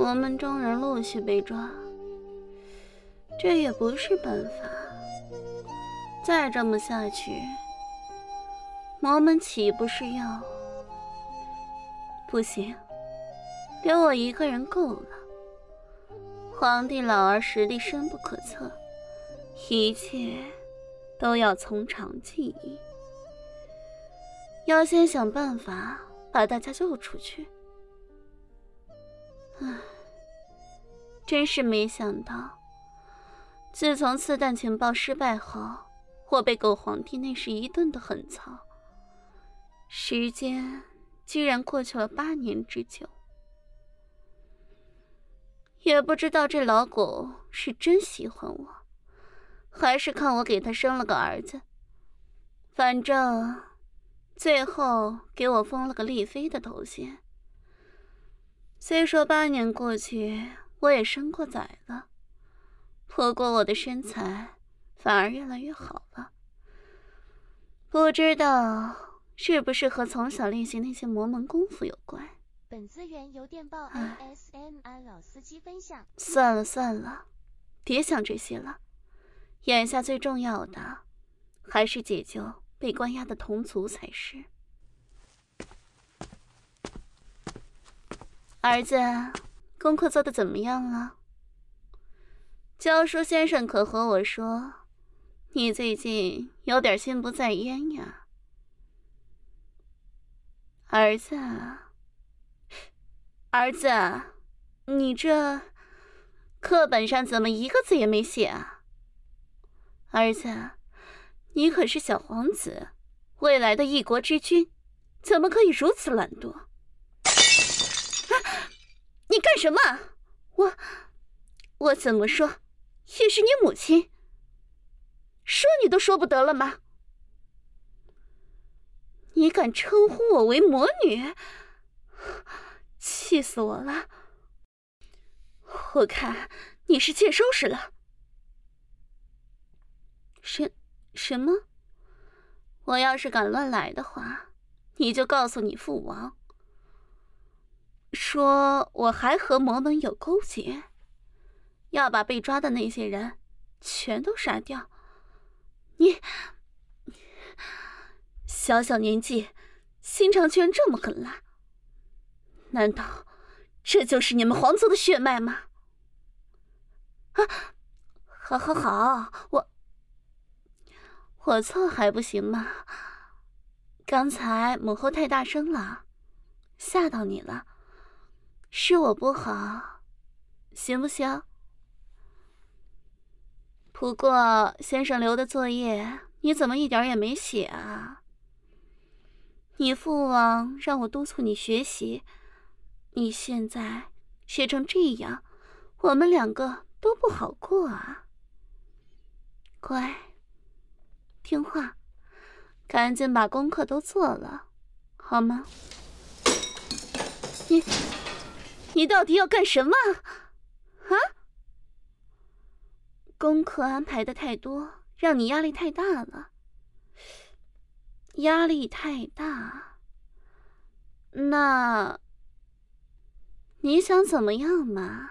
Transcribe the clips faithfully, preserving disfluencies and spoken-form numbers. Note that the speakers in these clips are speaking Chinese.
魔门中人陆续被抓，这也不是办法。再这么下去，魔门岂不是要……不行，留我一个人够了。皇帝老儿实力深不可测，一切都要从长计议。要先想办法把大家救出去。唉，真是没想到，自从刺探情报失败后，我被狗皇帝那是一顿的狠操，时间居然过去了八年之久。也不知道这老狗是真喜欢我，还是看我给他生了个儿子。反正最后给我封了个丽妃的头衔。虽说八年过去，我也生过崽了，不过我的身材反而越来越好了。不知道是不是和从小练习那些魔门功夫有关。 本资源由电报 A S M R 老司机分享。 算了算了，别想这些了。眼下最重要的还是解救被关押的同族才是。儿子，功课做得怎么样了？教书先生可和我说，你最近有点心不在焉呀。儿子，儿子，你这课本上怎么一个字也没写啊？儿子，你可是小皇子，未来的一国之君，怎么可以如此懒惰？你干什么？我我怎么说也是你母亲，说你都说不得了吗？你敢称呼我为魔女，气死我了！我看你是欠收拾了。什什么？我要是敢乱来的话，你就告诉你父王，说我还和魔门有勾结，要把被抓的那些人全都杀掉。你小小年纪，心肠居然这么狠辣，难道这就是你们皇族的血脉吗？啊，好好好，我我错还不行吗？刚才母后太大声了，吓到你了，是我不好，行不行？不过先生留的作业你怎么一点也没写啊？你父王让我督促你学习，你现在学成这样，我们两个都不好过啊。乖，听话，赶紧把功课都做了，好吗？你你到底要干什么啊？功课安排的太多，让你压力太大了。压力太大，那你想怎么样嘛？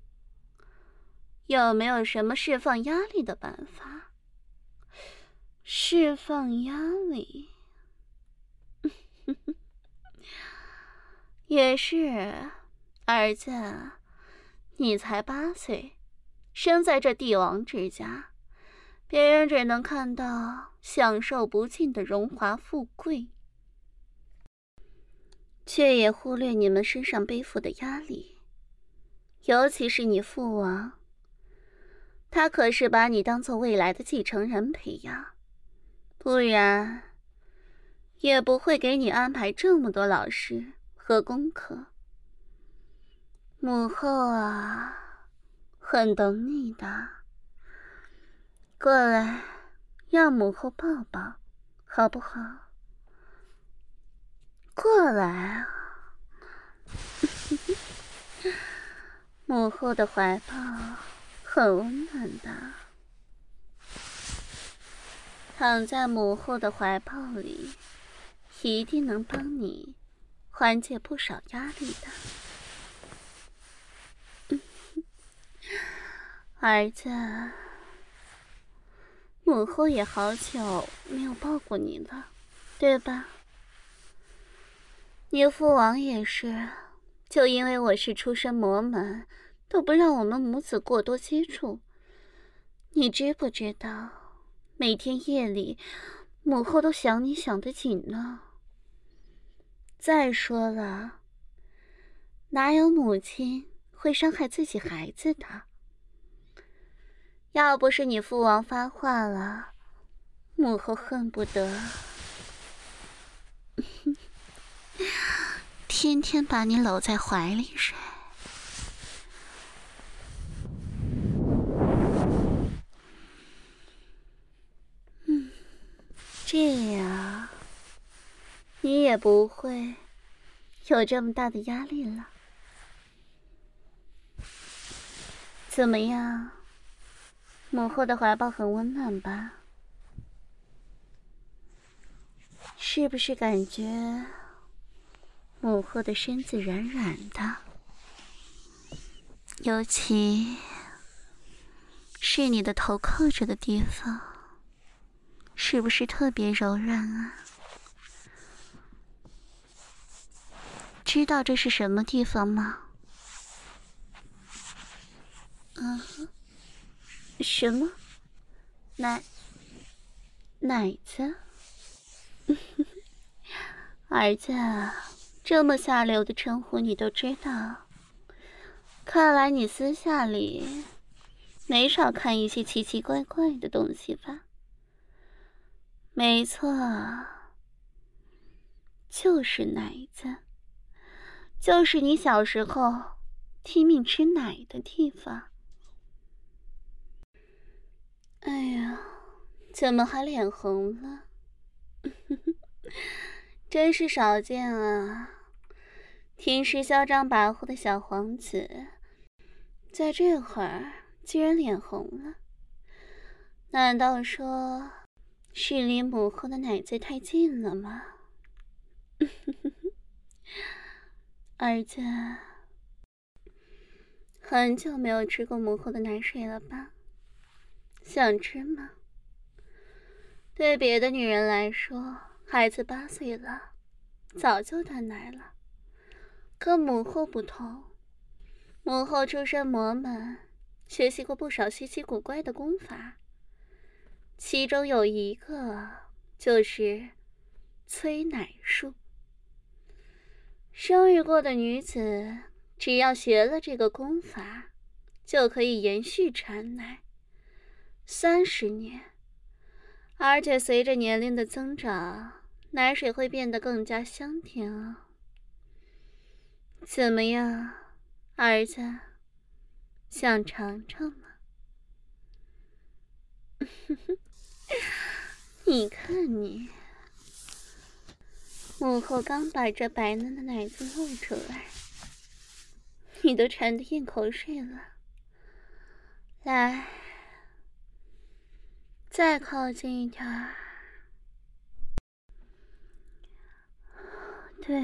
有没有什么释放压力的办法？释放压力也是，儿子，你才八岁，生在这帝王之家，别人只能看到享受不尽的荣华富贵，却也忽略你们身上背负的压力。尤其是你父王，他可是把你当作未来的继承人培养，不然也不会给你安排这么多老师和功课。母后啊，很懂你的。过来，让母后抱抱，好不好？过来啊！母后的怀抱很温暖的，躺在母后的怀抱里，一定能帮你缓解不少压力的。 儿子，母后也好久没有抱过你了，对吧？你父王也是，就因为我是出身魔门，都不让我们母子过多接触。你知不知道，每天夜里，母后都想你想得紧呢。再说了，哪有母亲会伤害自己孩子的？要不是你父王发话了，母后恨不得天天把你搂在怀里睡。嗯，这样你也不会有这么大的压力了。怎么样，母后的怀抱很温暖吧？是不是感觉母后的身子软软的？尤其是你的头靠着的地方，是不是特别柔软啊？知道这是什么地方吗？嗯，什么？奶奶子？儿子，这么下流的称呼你都知道，看来你私下里没少看一些奇奇怪怪的东西吧？没错，就是奶子，就是你小时候拼命吃奶的地方。哎呀，怎么还脸红了？真是少见啊！平时嚣张跋扈的小皇子，在这会儿居然脸红了。难道说是离母后的奶嘴太近了吗？儿子，很久没有吃过母后的奶水了吧？想吃吗？对别的女人来说，孩子八岁了，早就断奶了。可母后不同，母后出身魔门，学习过不少稀奇古怪的功法，其中有一个就是催奶术。生育过的女子只要学了这个功法，就可以延续产奶三十年，而且随着年龄的增长，奶水会变得更加香甜哦。怎么样，儿子，想尝尝吗？你看你，母后刚把这白嫩的奶子露出来，你都馋得咽口水了。来，再靠近一点儿。对，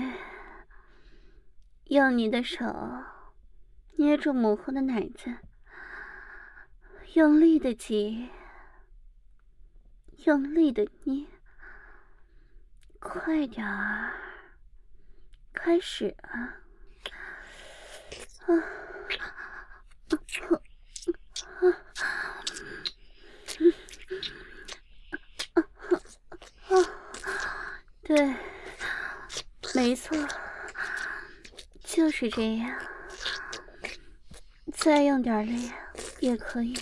用你的手捏住母后的奶子，用力的挤，用力的捏，快点儿，开始啊！啊啊啊啊！对，没错，就是这样。再用点力也可以。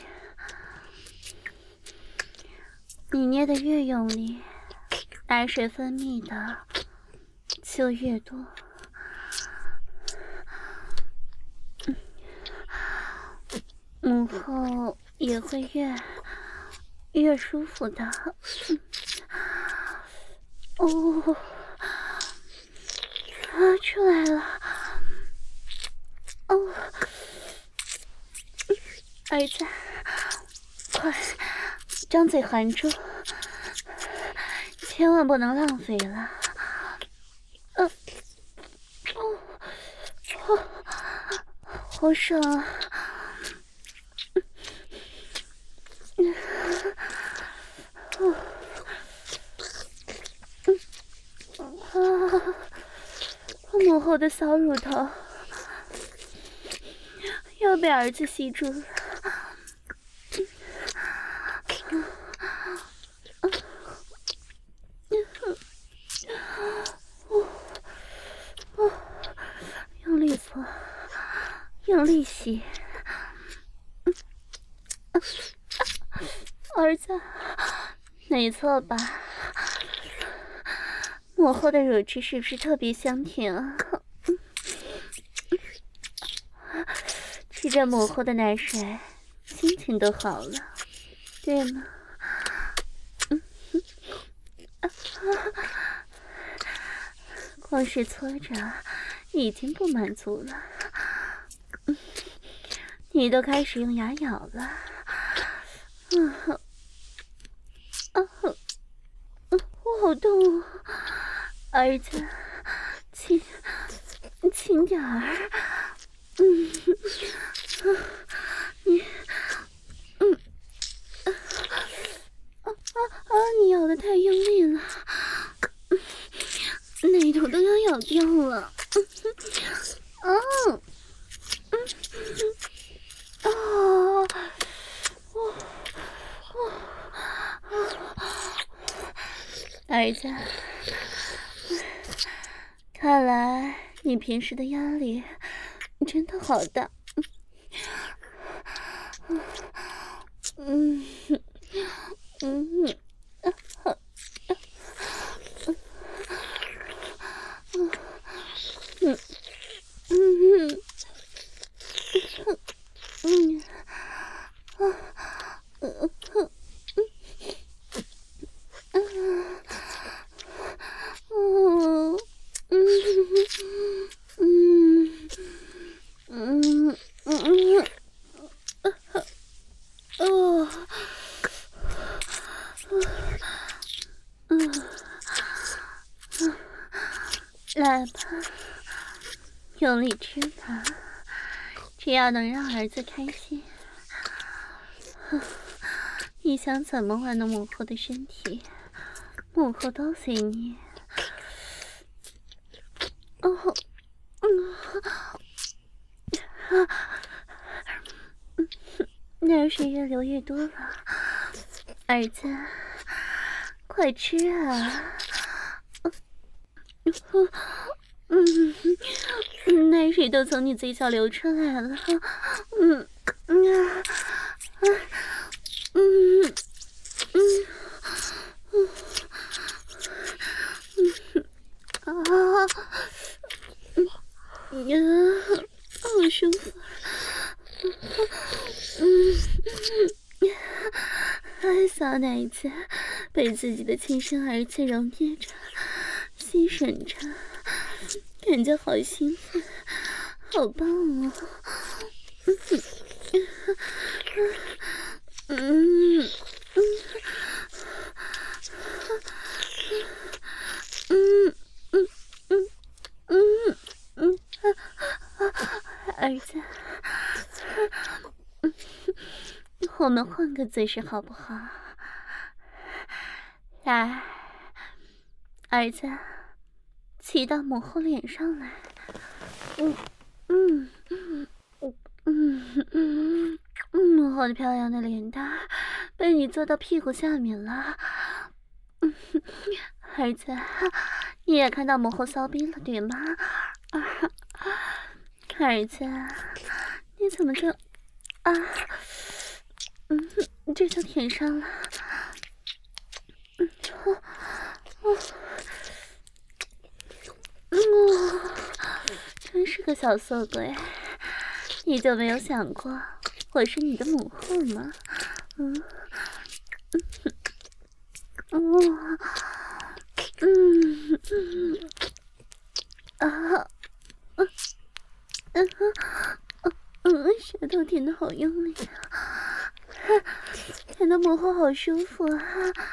你捏得越用力，奶水分泌的就越多。母后也会越越舒服的。哦，啊，出来了。哦，儿子，快张嘴含住，千万不能浪费了。呃，哦，哦，好爽啊！ 母后的骚乳头又被儿子吸住了。用力搓，用力吸。儿子，没错吧？母后的乳汁是不是特别香甜啊？吃着母后的奶水，心情都好了，对吗？光是搓着已经不满足了，你都开始用牙咬了。嗯，啊，我好痛啊！儿子，轻轻点儿。嗯，你，嗯，啊啊啊！你咬得太用力了，奶头都要咬掉了。嗯，嗯，啊，我，我，儿子，看来你平时的压力真的好大。嗯嗯嗯嗯嗯嗯来吧，用力吃它，只要能让儿子开心。你想怎么玩弄母后的身体，母后都随你。哦，嗯，奶水越流越多了，儿子，快吃啊！嗯，奶水都从你嘴角流出来了。嗯嗯啊嗯嗯嗯啊嗯，好舒服。嗯，小奶子被自己的亲生儿子揉捏着、吸吮着，感觉好兴奋，好棒哦！嗯嗯嗯嗯嗯嗯嗯，儿子，我们换个姿势好不好？来，儿子，骑到母后脸上来。嗯嗯嗯嗯嗯嗯，母后的漂亮的脸蛋被你坐到屁股下面了。嗯，儿子，你也看到母后骚逼了对吗？啊，儿子，你怎么这啊？嗯，这就舔上了。嗯，哦哦，嗯，真是个小色鬼。你就没有想过我是你的母后吗？嗯嗯嗯嗯啊嗯嗯嗯，舌头舔得好用力啊，舔得母后好舒服啊！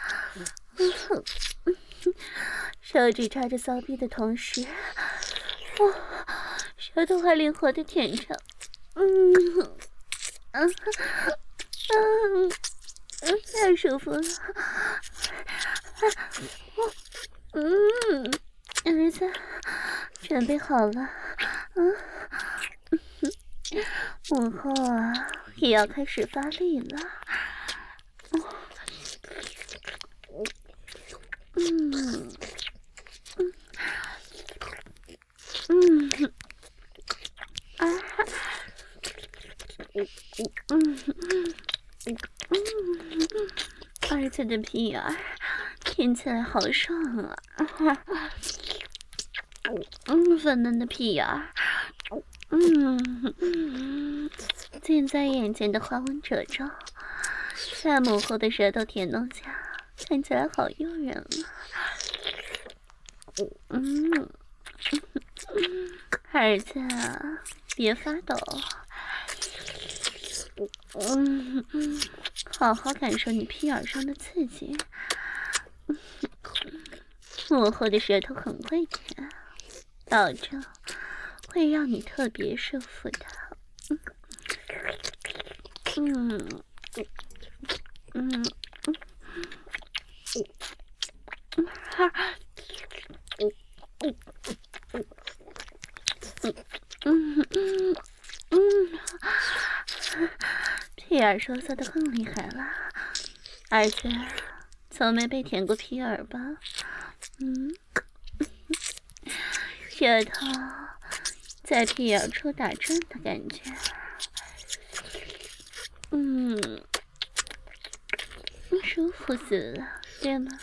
嗯，手指抓着骚逼的同时，哇，舌头还灵活的舔着。嗯嗯嗯嗯，太舒服了！嗯，儿子， 准备好了，嗯，母后啊，也要开始发力了。嗯，嗯，嗯，啊，嗯嗯嗯，儿子的屁儿听起来好爽啊！嗯，粉嫩的屁眼儿，嗯，近在眼前的花纹褶皱，在母后的舌头舔弄下，看起来好诱人啊！嗯，儿子啊，别发抖，嗯，好好感受你屁眼上的刺激。母后的舌头很会舔，保证会让你特别舒服的。嗯嗯嗯哈嗯嗯嗯嗯嗯，屁眼收缩的更厉害了，而且从没被舔过屁眼吧？嗯，舌头在屁眼处打转的感觉，嗯，舒服死了，对吗？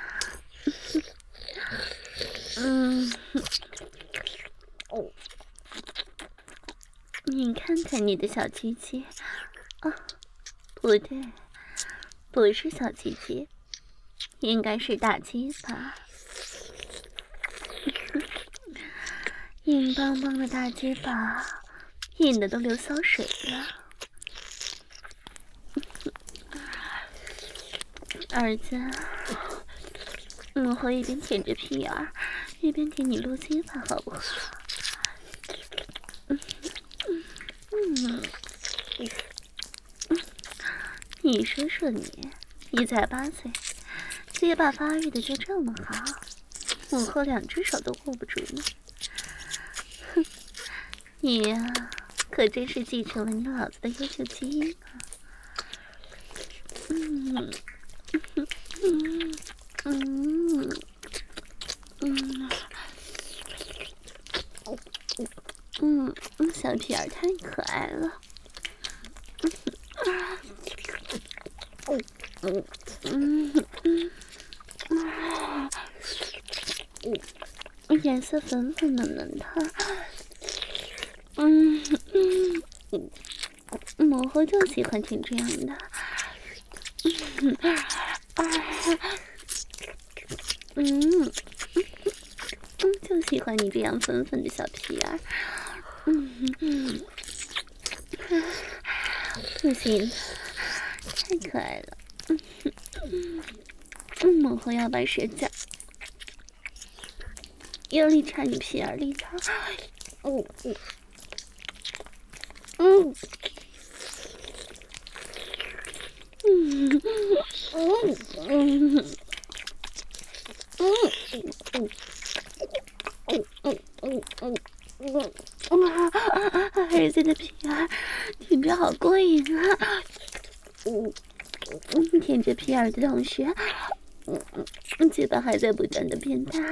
嗯，哦，你看看你的小鸡鸡，啊，不对，不是小鸡鸡，应该是大鸡巴。硬邦邦的大鸡巴，硬的都流骚水了。儿子，母后一边舔着屁眼儿，一边给你撸鸡巴，好不好？嗯嗯嗯，你说说你，你才八岁，鸡巴发育的就这么好，母后两只手都握不住呢。哼，你呀、啊，可真是继承了你老子的优秀基因啊！嗯嗯嗯嗯嗯嗯，小屁眼太可爱了。嗯嗯嗯嗯，颜色粉粉嫩嫩的。嗯嗯嗯，母后就喜欢听这样的。嗯啊，嗯嗯，就喜欢你这样粉粉的小屁眼儿。嗯嗯，不行，太可爱了。嗯嗯，母后要把舌尖用力插你屁眼里头。嗯嗯嗯。嗯嗯嗯嗯嗯嗯嗯嗯嗯嗯，儿子的屁眼听着好过瘾啊！嗯嗯，舔着屁眼的同时，嗯嗯，嘴巴还在不断的变大。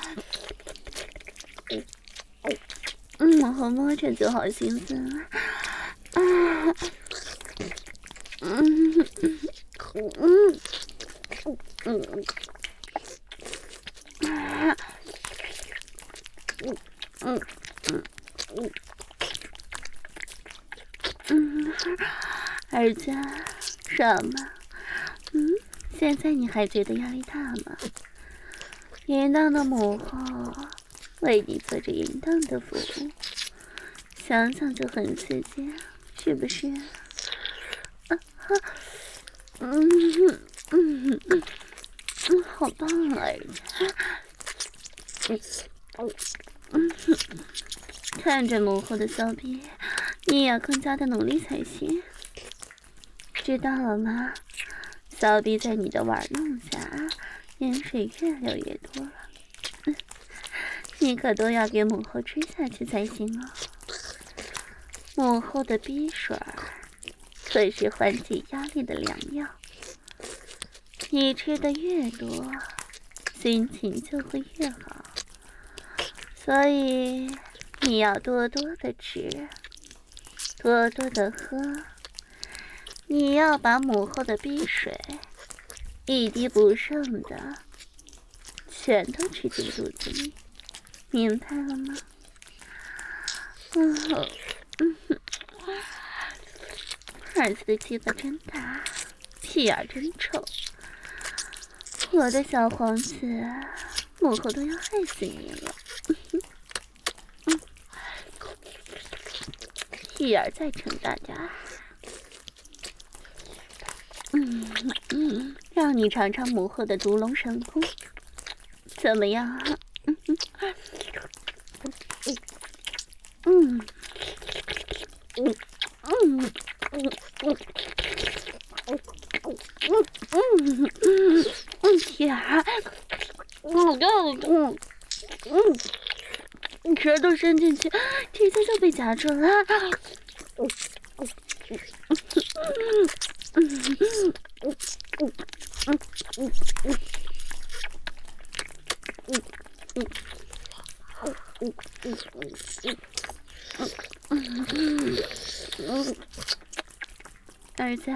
嗯嗯，往后摸着就好兴奋啊！啊，嗯嗯嗯嗯啊，嗯嗯嗯嗯嗯，儿子，爽吗？嗯，现在你还觉得压力大吗？淫荡的母后为你做着淫荡的服务，想想就很刺激，是不是？啊哈，嗯嗯嗯嗯，好棒啊，儿子！嗯嗯，看着母后的骚逼，你也要更加的努力才行，知道了吗？骚逼在你的玩弄下，盐水越流越多了。 你可都要给母后吃下去才行哦。母后的逼水可是缓解压力的良药，你吃的越多，心情就会越好。所以你要多多的吃，多多的喝。你要把母后的逼水一滴不剩的全都吃进肚子里，明白了吗？嗯哼，嗯哼，儿子的鸡巴真大，屁眼真臭，我的小皇子，母后都要害死你了。嗯，屁眼再撑大点儿。嗯嗯，让你尝尝母后的毒龙神功，怎么样啊？嗯嗯嗯嗯嗯嗯嗯，天啊！嗯嗯嗯，舌头伸进去，直接就被夹住了。嗯嗯嗯嗯嗯嗯儿子，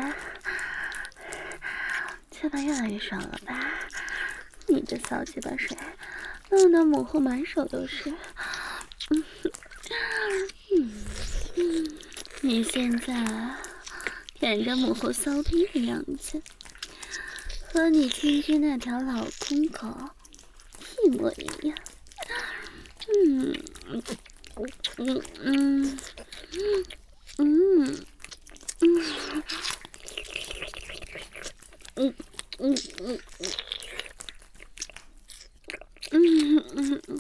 这把越来越爽了吧？你这小鸡巴水弄得母后满手都是。嗯嗯嗯，你现在舔着母后骚逼的样子，和你亲亲那条老公狗一模一样。嗯嗯嗯嗯嗯嗯嗯嗯嗯嗯嗯嗯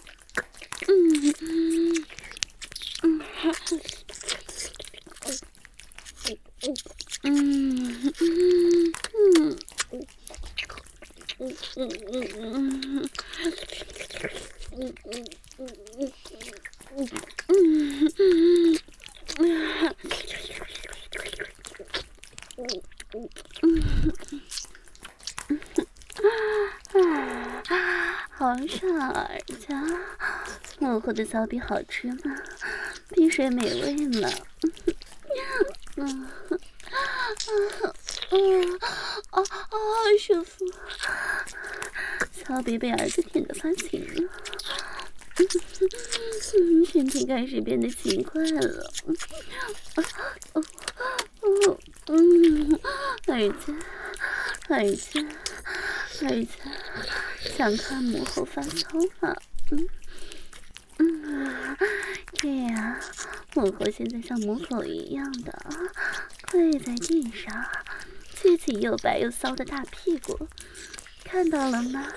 好爽啊，儿子！母后的骚逼好吃吗？碧水美味吗？嗯嗯嗯啊啊，舒服！骚逼被儿子舔得发情了，嗯，身体开始变得奇怪了。哦哦哦嗯，儿子，儿子，儿子，想看母后发骚吗？嗯嗯，这样，母后现在像母狗一样的跪在地上，撅起又白又骚的大屁股，看到了吗？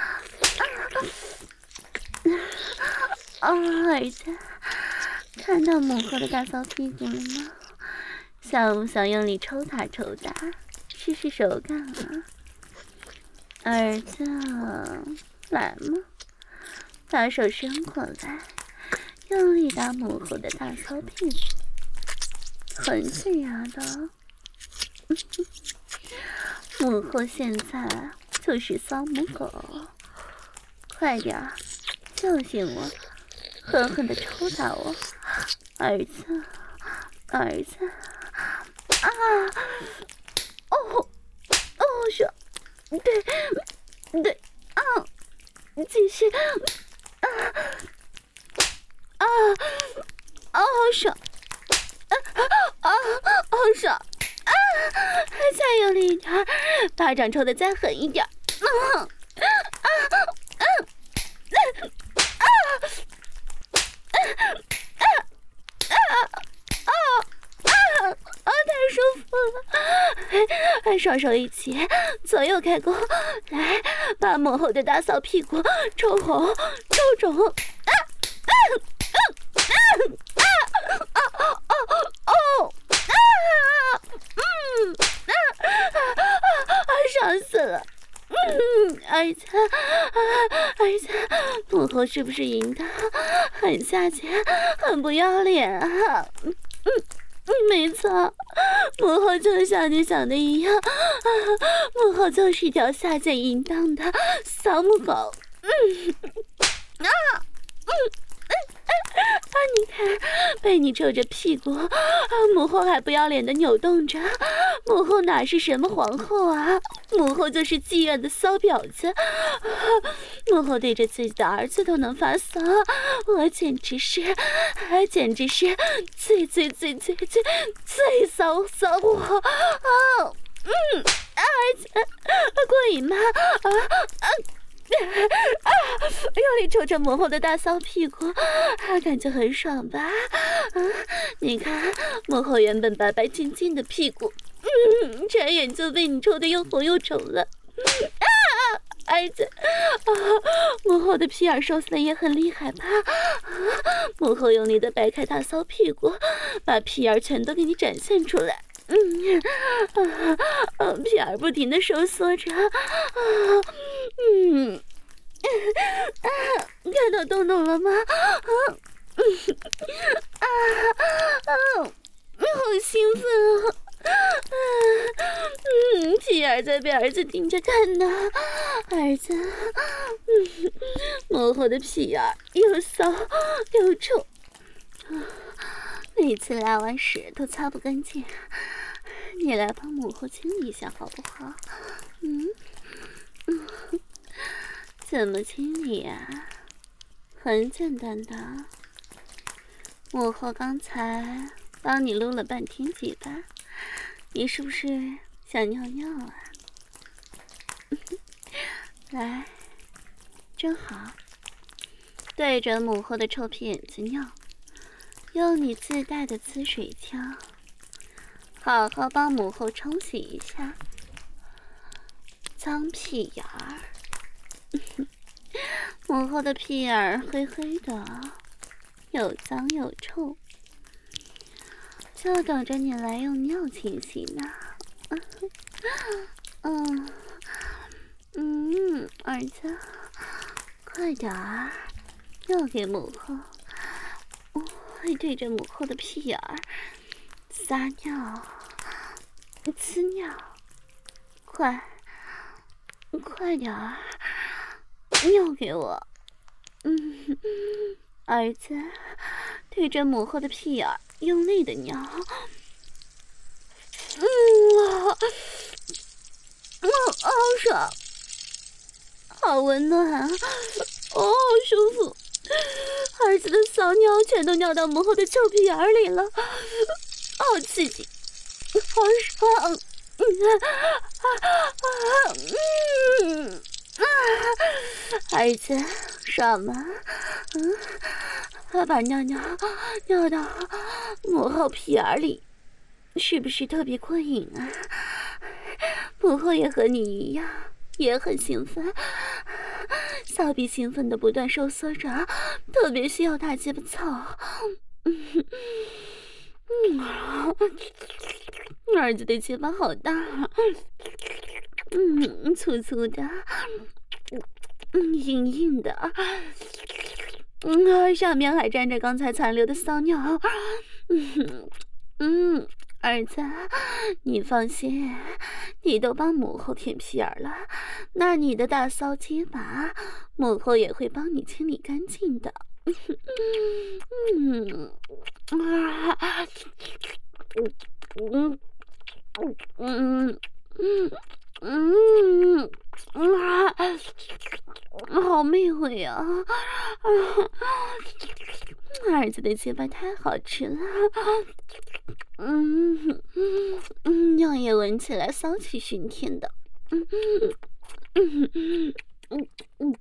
啊，儿子，看到母后的大骚屁股了吗？想不想用力抽打抽打，试试手感啊？儿子，来嘛，把手伸过来，用力打母后的大骚屁股，很解压的。母后现在就是骚母狗，快点儿，教训我，狠狠地抽打我，儿子，儿子，啊，哦，哦，爽，对，对，啊，继续，啊，啊，啊，好爽，啊，啊，好爽，啊，再用力一点，巴掌抽得再狠一点，啊，啊，啊，啊，啊，啊，啊，啊，啊，太舒服了！双手一起，左右开弓，来，把母后的大骚屁股抽红、抽肿！啊啊啊啊啊啊哦啊！嗯啊啊！爽死了！嗯，儿子，儿子，母后后是不是淫荡，很下贱，很不要脸啊？嗯嗯，没错，母后就像你想的一样，啊、母后就是一条下贱淫荡的小母狗。嗯啊嗯嗯啊！你看，被你皱着屁股，啊，母后还不要脸的扭动着。母后哪是什么皇后啊？母后就是妓院的骚婊子。啊、母后对着自己的儿子都能发骚，我简直是，还简直是最最最最最最骚骚我啊！嗯，儿子，过瘾吗？啊啊！啊！用力抽着母后的大骚屁股，啊，感觉很爽吧？啊，你看，母后原本白白净净的屁股，嗯，转眼就被你抽得又红又肿了。啊，儿子，啊，母后的屁眼收拾的也很厉害吧？啊，母后用力的掰开大骚屁股，把屁眼全都给你展现出来。嗯啊啊！屁眼不停的收缩着，啊，嗯啊，看到洞洞了吗？啊，嗯啊啊，好兴奋啊！嗯，屁眼在被儿子盯着看呢，儿子，嗯，母后的屁眼又骚又臭，每次拉完屎都擦不干净。你来帮母后清理一下好不好？嗯，嗯，怎么清理呀？很简单的，母后刚才帮你撸了半天鸡巴，你是不是想尿尿啊？来，正好，对着母后的臭屁眼子尿，用你自带的滋水枪。好好帮母后冲洗一下脏屁眼儿。母后的屁眼儿黑黑的，又脏又臭，就等着你来用尿清洗呢。嗯嗯，儿子，快点儿，尿给母后。我会对着母后的屁眼儿撒尿，呲尿，快，快点儿，尿给我。嗯，儿子，对着母后的屁眼儿用力的尿。嗯啊，嗯，好爽，好温暖，哦，好舒服。儿子的骚尿全都尿到母后的臭屁眼里了，好刺激，好爽！嗯啊啊嗯啊，儿子爽吗？嗯，把尿尿尿到母后屁眼里，是不是特别过瘾啊？母后也和你一样，也很兴奋。小臂兴奋的不断收缩着，特别需要大鸡巴操。嗯嗯，儿子的鸡巴好大，嗯，粗粗的，嗯，硬硬的，嗯，上面还沾着刚才残留的骚尿。嗯嗯。儿子，你放心，你都帮母后舔屁眼了，那你的大骚鸡巴，母后也会帮你清理干净的。嗯啊，嗯嗯嗯嗯啊，好媚味啊！儿子的鸡巴太好吃了。嗯嗯，尿液闻起来骚气熏天的。嗯嗯嗯嗯嗯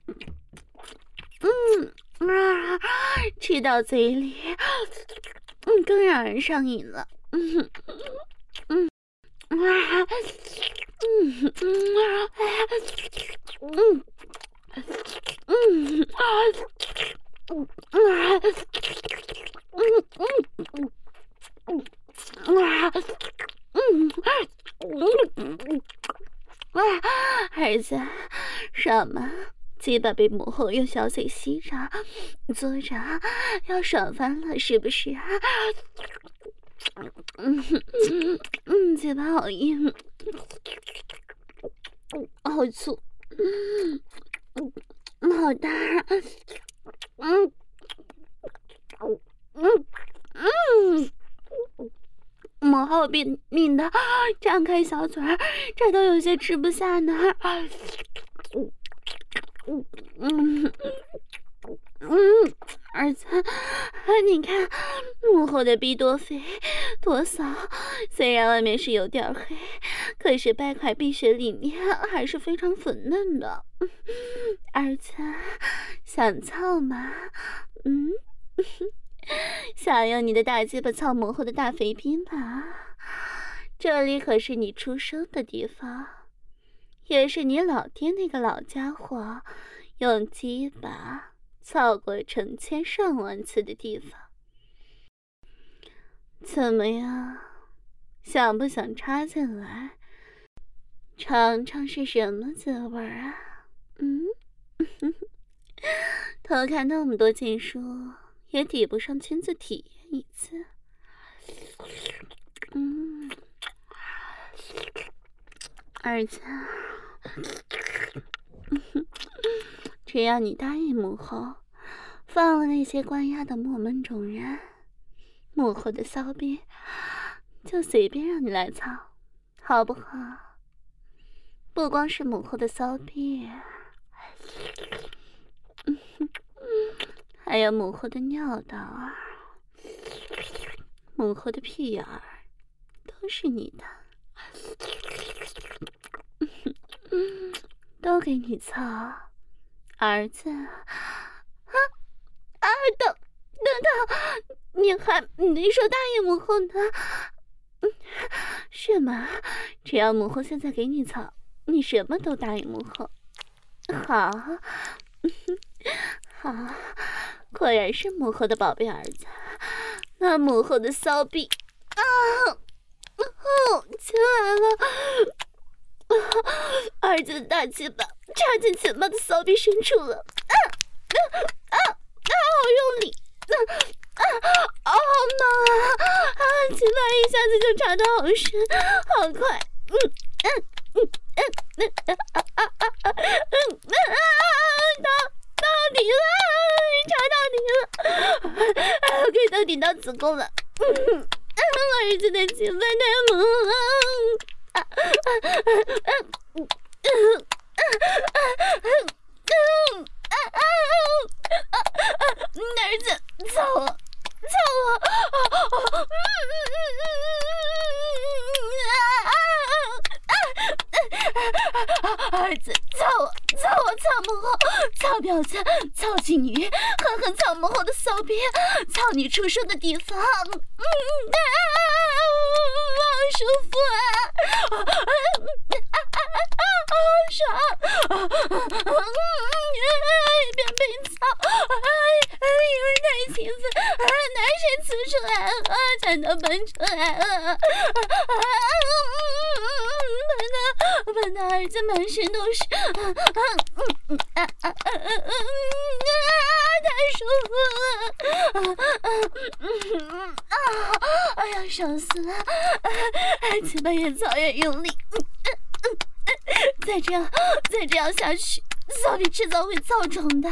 嗯啊，吃到嘴里，嗯，更让人上瘾了。嗯嗯啊嗯嗯啊嗯嗯啊嗯啊嗯嗯嗯。啊，嗯，嗯，啊，儿子，爽吗？鸡鸡巴被母后用小嘴吸着，嘬着，要爽翻了是不是啊？嗯嗯，鸡巴好硬，好粗，嗯，好大，嗯嗯嗯。母后拼命的张开小嘴儿，这都有些吃不下呢。嗯嗯嗯，儿子，你看母后的逼多肥多骚，虽然外面是有点黑，可是白块碧血里面还是非常粉嫩的。儿子，想操吗？嗯。想用你的大鸡巴操母后的大肥逼吗？这里可是你出生的地方，也是你老爹那个老家伙用鸡巴操过成千上万次的地方。怎么样，想不想插进来尝尝是什么滋味啊？嗯，偷看那么多禁书也抵不上亲自体验一次。嗯，儿子，只要你答应母后，放了那些关押的木门种人，母后的骚逼就随便让你来操，好不好？不光是母后的骚逼，还有母后的尿道啊，母后的屁眼儿，都是你的，都给你操，儿子。啊啊！等等等，你还没说答应母后呢？是吗？只要母后现在给你操，你什么都答应母后。好，好。果然是母后的宝贝儿子，那母后的骚逼啊，哦，起来了！啊、儿子的大鸡巴插进前妈的骚逼深处了，啊啊啊啊！好用力，啊啊啊！好猛啊！啊，鸡巴一下子就插得好深，好快，嗯嗯嗯嗯嗯啊啊啊啊嗯啊到到底了！插到底了，啊，可以到顶到子宫了。嗯，儿子的鸡巴太猛了，啊啊啊啊嗯嗯嗯啊啊啊！儿子，操我，操我！嗯嗯嗯嗯啊啊！儿子，操我，操我，操母后，操婊子，操妓女，狠狠操母后的骚逼，操你出生的地方。嗯啊，好舒服啊！啊啊啊，好爽！嗯，一边被操，哎，因为太兴奋，啊，奶水呲出来了，全都喷出来了，啊，喷的喷的儿子满身都是，啊啊啊啊啊啊！太舒服了，啊啊啊！哎呀，爽死了！哎，鸡巴越操越用力，再这样，再这样下去，骚逼迟早会造肿的。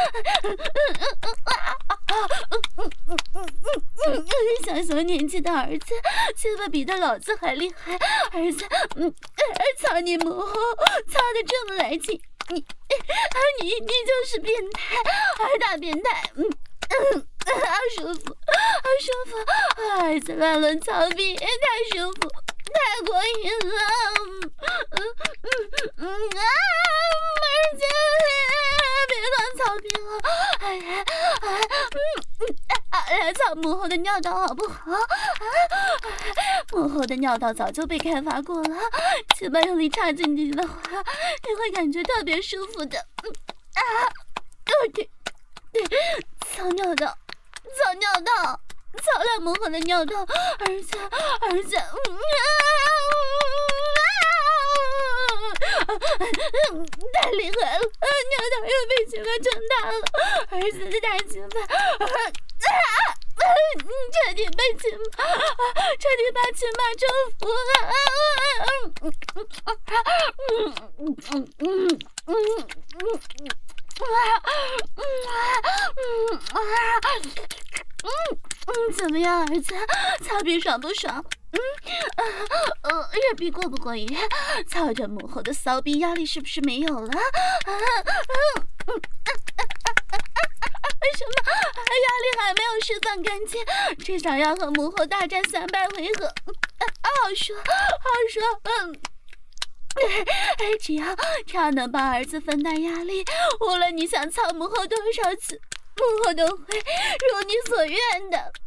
小小年纪的儿子，鸡巴比他老子还厉害。儿子，嗯，操你母后，操的这么来劲，你，你，你就是变态，儿大变态，嗯。嗯，好舒服，好舒服！儿子乱伦操逼，太舒服，太过瘾了！嗯嗯嗯啊，儿子，别乱操逼了！哎呀，哎，嗯嗯，来操母后的尿道好不好？啊，母后的尿道早就被开发过了，鸡巴用力插进去的话，你会感觉特别舒服的。嗯啊，对对对。操尿道，操尿道，操烂母后的尿道，儿子，儿子，嗯啊， 太厉害了，尿道又被秦妈撑大了，儿子的大秦妈，彻底被秦妈，彻底把秦妈征服了。怎么样，儿子？操逼爽不爽？嗯，呃，热逼过不过瘾？操着母后的骚逼，压力是不是没有了？什么？压力还没有释放干净，至少要和母后大战三百回合。好说，好说，嗯。只要只要能帮儿子分担压力，无论你想操母后多少次，母后都会如你所愿的。啊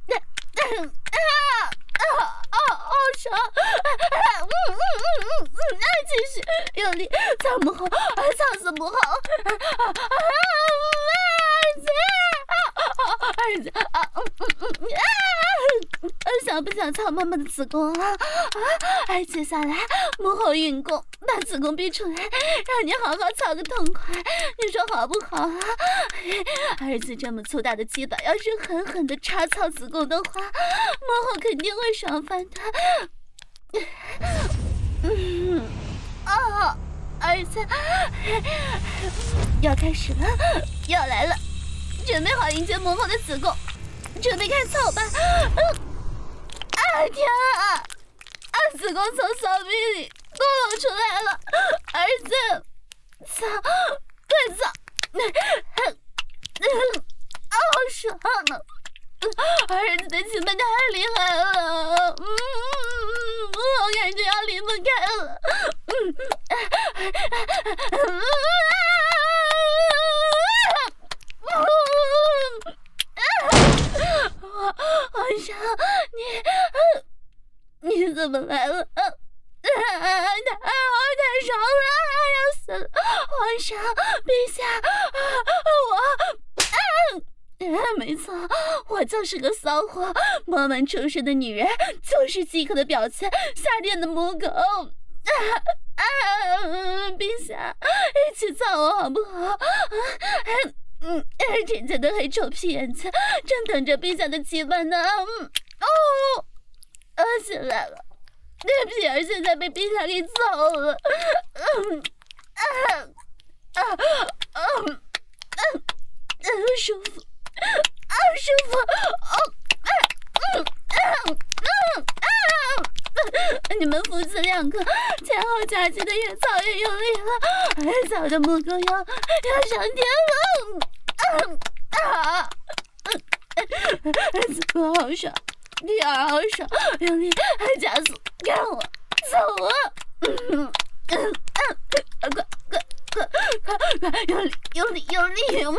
啊啊！好爽！嗯嗯嗯嗯嗯，继续用力操母后，操死母后！儿子，儿子啊！嗯嗯嗯啊！想不想操妈妈的子宫啊？啊！哎，接下来母后运功，把子宫逼出来，让你好好操个痛快，你说好不好啊？儿子这么粗大的鸡巴，要是狠狠的插操子宫的话，母后肯定会爽翻的。嗯，啊，儿子，要开始了，要来了，准备好迎接母后的子宫，准备开操吧。嗯。啊天啊！啊，子宫从骚逼里都露出来了，儿子，操，快操！啊，好爽啊！儿子的亲们太厉害了，嗯，我感觉要离不开了，嗯，皇上，你你怎么来了？啊啊！太太爽了，要死了！皇上，陛下，我……啊，没错，我就是个骚货，魔门出世的女人，就是饥渴的婊子，下殿的母狗。啊啊！陛下，一起操我好不好？啊嗯，人家的黑臭屁眼子正等着陛下的鸡巴呢。嗯，哦，饿起来了，那屁儿现在被陛下给操了。嗯，啊啊啊嗯嗯，舒服，啊舒服，哦，啊嗯嗯嗯啊！你们父子两个前后夹击的越操越用力了，儿操的母狗要要上天了！啊！子宫好爽，女儿好爽，用力加速，看我走啊！嗯嗯嗯，快快快快快，用力用力用力！嗯啊！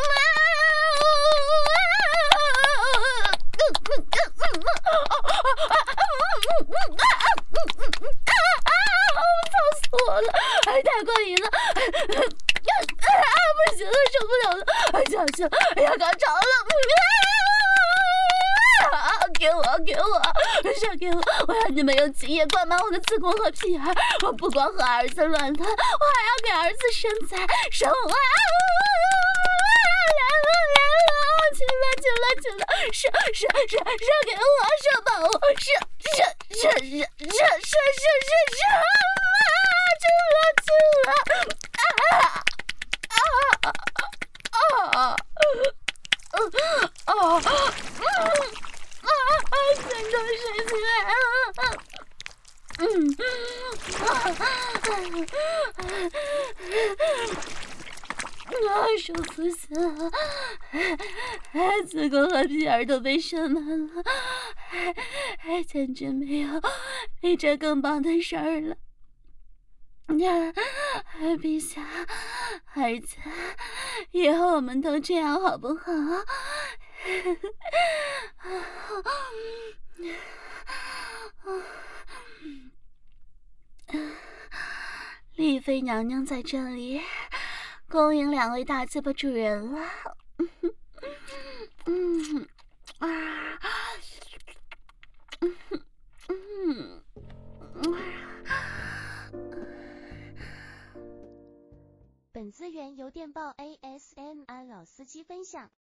操死我了！哎，太过瘾了！啊，不行了，受不了了！哎，小心，哎呀，高潮了！啊，给我，给我，上给我！我要你们用精液灌满我的子宫和屁眼，我不光和儿子乱伦，我还要给儿子生崽生娃！来了来了！亲了亲了亲了！射射射射给我，射爆我！射射射射射射射射射！亲了亲了！啊啊啊啊！嗯啊啊啊！全都睡起来了。嗯啊啊！舒服死了，子宫和屁眼都被射满了，简直没有比这更棒的事儿了。呀，陛下，儿子，以后我们都这样好不好？丽妃娘娘在这里恭迎两位大鸡巴主人了。嗯啊，嗯嗯。 本资源由电报 A S M R 老司机分享。